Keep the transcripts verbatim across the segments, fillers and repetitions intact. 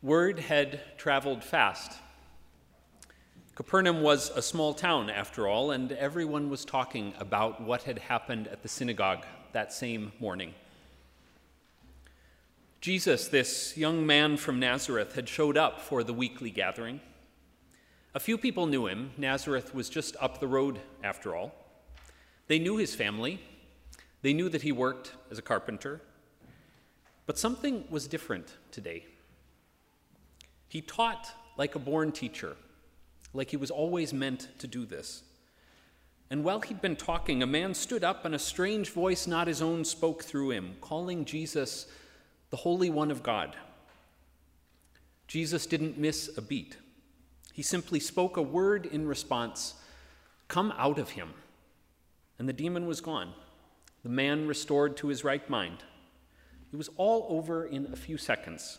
Word had traveled fast. Capernaum was a small town, after all, and everyone was talking about what had happened at the synagogue that same morning. Jesus, this young man from Nazareth, had showed up for the weekly gathering. A few people knew him. Nazareth was just up the road, after all. They knew his family. They knew that he worked as a carpenter. But something was different today. He taught like a born teacher, like he was always meant to do this. And while he'd been talking, a man stood up and a strange voice not his own spoke through him, calling Jesus the Holy One of God. Jesus didn't miss a beat. He simply spoke a word in response, "Come out of him." And the demon was gone, the man restored to his right mind. It was all over in a few seconds.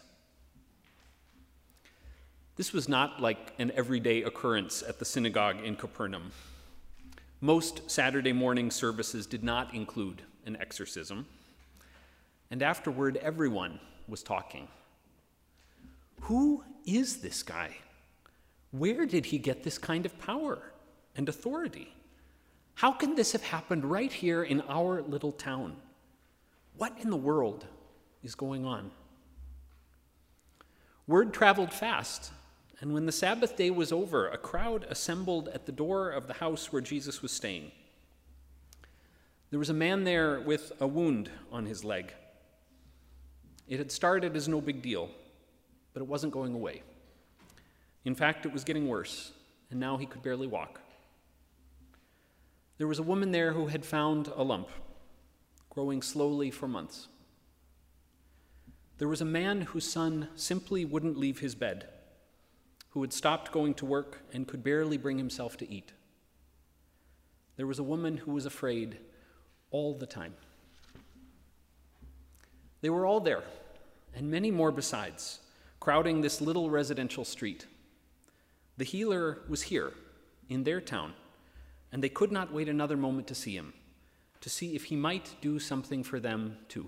This was not like an everyday occurrence at the synagogue in Capernaum. Most Saturday morning services did not include an exorcism. And afterward, everyone was talking. Who is this guy? Where did he get this kind of power and authority? How can this have happened right here in our little town? What in the world is going on? Word traveled fast. And when the Sabbath day was over, a crowd assembled at the door of the house where Jesus was staying. There was a man there with a wound on his leg. It had started as no big deal, but it wasn't going away. In fact, it was getting worse, and now he could barely walk. There was a woman there who had found a lump, growing slowly for months. There was a man whose son simply wouldn't leave his bed, who had stopped going to work and could barely bring himself to eat. There was a woman who was afraid all the time. They were all there, and many more besides, crowding this little residential street. The healer was here, in their town, and they could not wait another moment to see him, to see if he might do something for them too.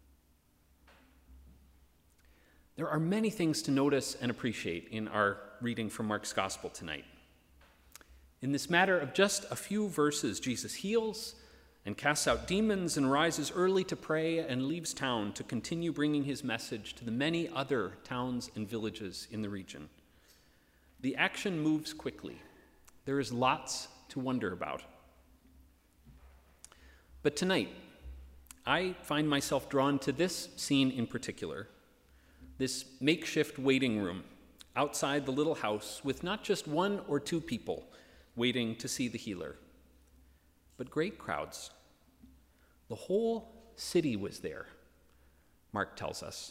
There are many things to notice and appreciate in our reading from Mark's Gospel tonight. In this matter of just a few verses, Jesus heals and casts out demons and rises early to pray and leaves town to continue bringing his message to the many other towns and villages in the region. The action moves quickly. There is lots to wonder about. But tonight, I find myself drawn to this scene in particular. This makeshift waiting room outside the little house with not just one or two people waiting to see the healer, but great crowds. The whole city was there, Mark tells us.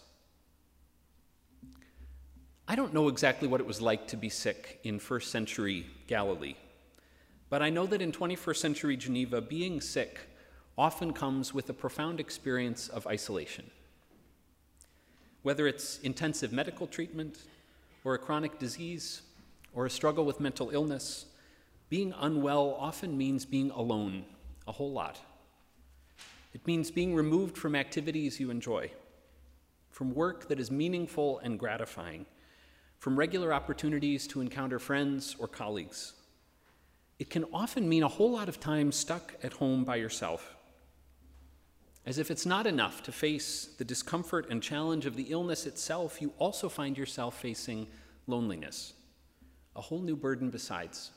I don't know exactly what it was like to be sick in first century Galilee, but I know that in twenty-first century Geneva, being sick often comes with a profound experience of isolation. Whether it's intensive medical treatment, or a chronic disease, or a struggle with mental illness, being unwell often means being alone a whole lot. It means being removed from activities you enjoy, from work that is meaningful and gratifying, from regular opportunities to encounter friends or colleagues. It can often mean a whole lot of time stuck at home by yourself. As if it's not enough to face the discomfort and challenge of the illness itself, you also find yourself facing loneliness, a whole new burden besides.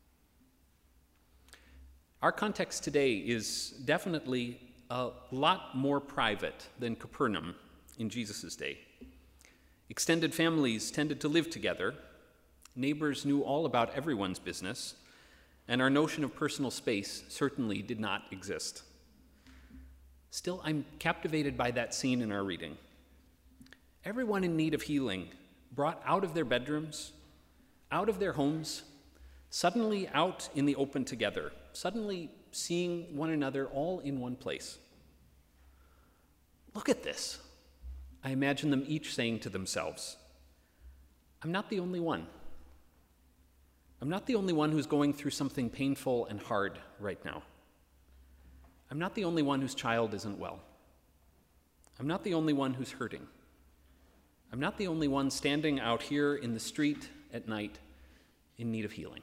Our context today is definitely a lot more private than Capernaum in Jesus' day. Extended families tended to live together, neighbors knew all about everyone's business, and our notion of personal space certainly did not exist. Still, I'm captivated by that scene in our reading. Everyone in need of healing, brought out of their bedrooms, out of their homes, suddenly out in the open together, suddenly seeing one another all in one place. Look at this, I imagine them each saying to themselves. I'm not the only one. I'm not the only one who's going through something painful and hard right now. I'm not the only one whose child isn't well. I'm not the only one who's hurting. I'm not the only one standing out here in the street at night in need of healing.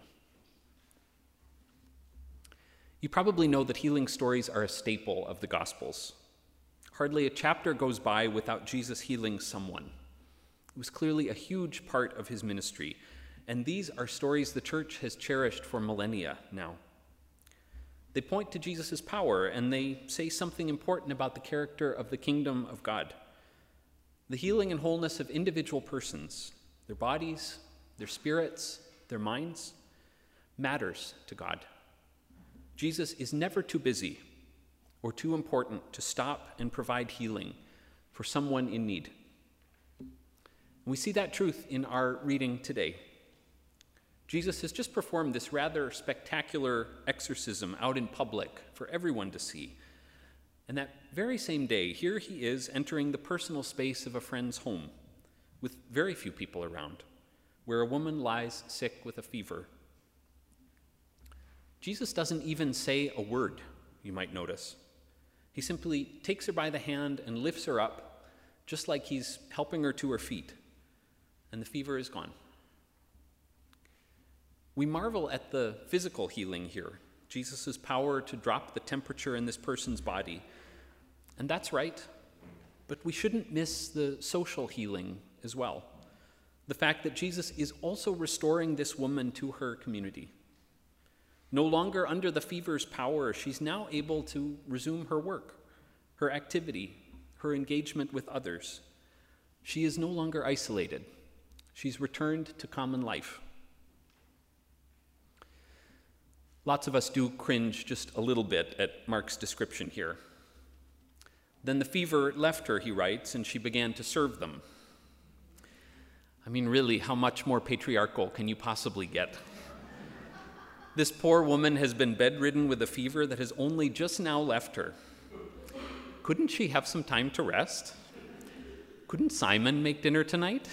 You probably know that healing stories are a staple of the Gospels. Hardly a chapter goes by without Jesus healing someone. It was clearly a huge part of his ministry, and these are stories the church has cherished for millennia now. They point to Jesus' power, and they say something important about the character of the kingdom of God. The healing and wholeness of individual persons, their bodies, their spirits, their minds, matters to God. Jesus is never too busy or too important to stop and provide healing for someone in need. And we see that truth in our reading today. Jesus has just performed this rather spectacular exorcism out in public for everyone to see. And that very same day, here he is entering the personal space of a friend's home with very few people around, where a woman lies sick with a fever. Jesus doesn't even say a word, you might notice. He simply takes her by the hand and lifts her up, just like he's helping her to her feet, and the fever is gone. We marvel at the physical healing here, Jesus' power to drop the temperature in this person's body. And that's right, but we shouldn't miss the social healing as well. The fact that Jesus is also restoring this woman to her community. No longer under the fever's power, she's now able to resume her work, her activity, her engagement with others. She is no longer isolated. She's returned to common life. Lots of us do cringe just a little bit at Mark's description here. Then the fever left her, he writes, and she began to serve them. I mean, really, how much more patriarchal can you possibly get? This poor woman has been bedridden with a fever that has only just now left her. Couldn't she have some time to rest? Couldn't Simon make dinner tonight?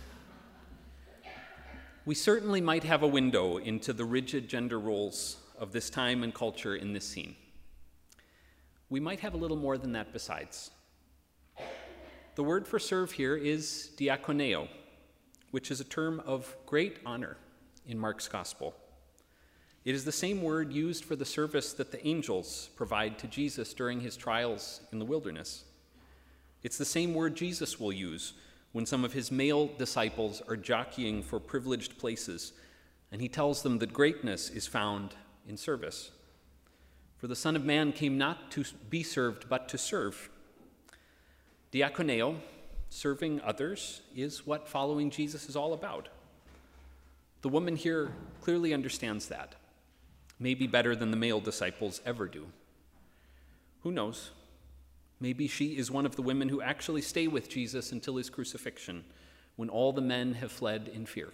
We certainly might have a window into the rigid gender roles of this time and culture in this scene. We might have a little more than that besides. The word for serve here is diakoneo, which is a term of great honor in Mark's gospel. It is the same word used for the service that the angels provide to Jesus during his trials in the wilderness. It's the same word Jesus will use when some of his male disciples are jockeying for privileged places, and he tells them that greatness is found in service. For the Son of Man came not to be served, but to serve. Diakoneo, serving others, is what following Jesus is all about. The woman here clearly understands that, maybe better than the male disciples ever do. Who knows? Maybe she is one of the women who actually stay with Jesus until his crucifixion, when all the men have fled in fear.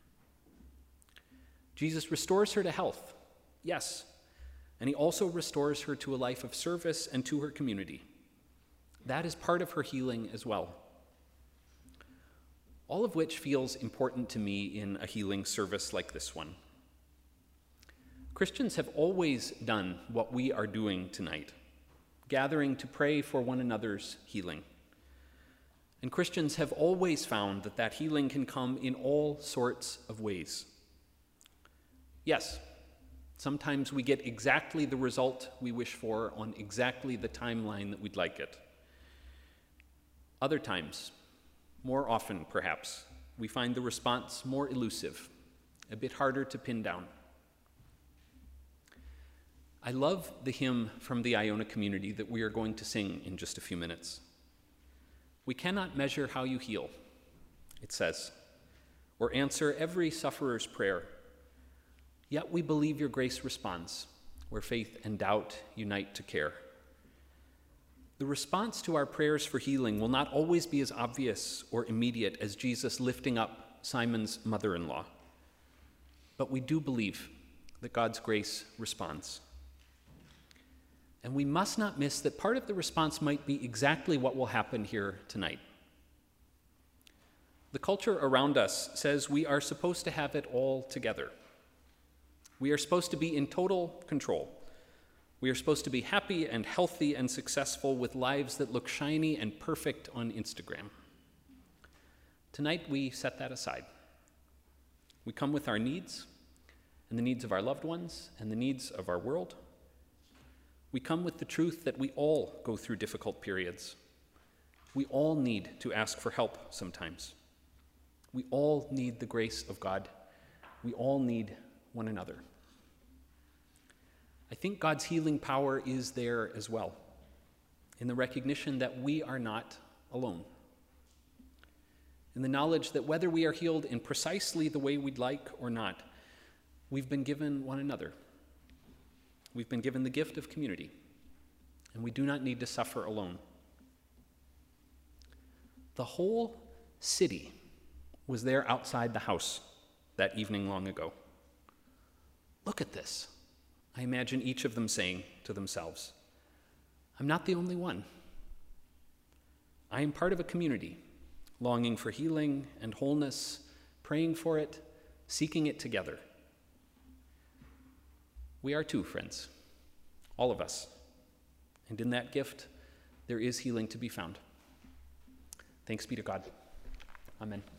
Jesus restores her to health, yes, and he also restores her to a life of service and to her community. That is part of her healing as well. All of which feels important to me in a healing service like this one. Christians have always done what we are doing tonight, gathering to pray for one another's healing. And Christians have always found that that healing can come in all sorts of ways. Yes, sometimes we get exactly the result we wish for on exactly the timeline that we'd like it. Other times, more often perhaps, we find the response more elusive, a bit harder to pin down. I love the hymn from the Iona community that we are going to sing in just a few minutes. We cannot measure how you heal, it says, or answer every sufferer's prayer. Yet we believe your grace responds, where faith and doubt unite to care. The response to our prayers for healing will not always be as obvious or immediate as Jesus lifting up Simon's mother-in-law. But we do believe that God's grace responds. And we must not miss that part of the response might be exactly what will happen here tonight. The culture around us says we are supposed to have it all together. We are supposed to be in total control. We are supposed to be happy and healthy and successful with lives that look shiny and perfect on Instagram. Tonight, we set that aside. We come with our needs and the needs of our loved ones and the needs of our world. We come with the truth that we all go through difficult periods. We all need to ask for help sometimes. We all need the grace of God. We all need one another. I think God's healing power is there as well, in the recognition that we are not alone, in the knowledge that whether we are healed in precisely the way we'd like or not, we've been given one another. We've been given the gift of community, and we do not need to suffer alone. The whole city was there outside the house that evening long ago. Look at this, I imagine each of them saying to themselves. I'm not the only one. I am part of a community, longing for healing and wholeness, praying for it, seeking it together. We are too, friends, all of us. And in that gift, there is healing to be found. Thanks be to God. Amen.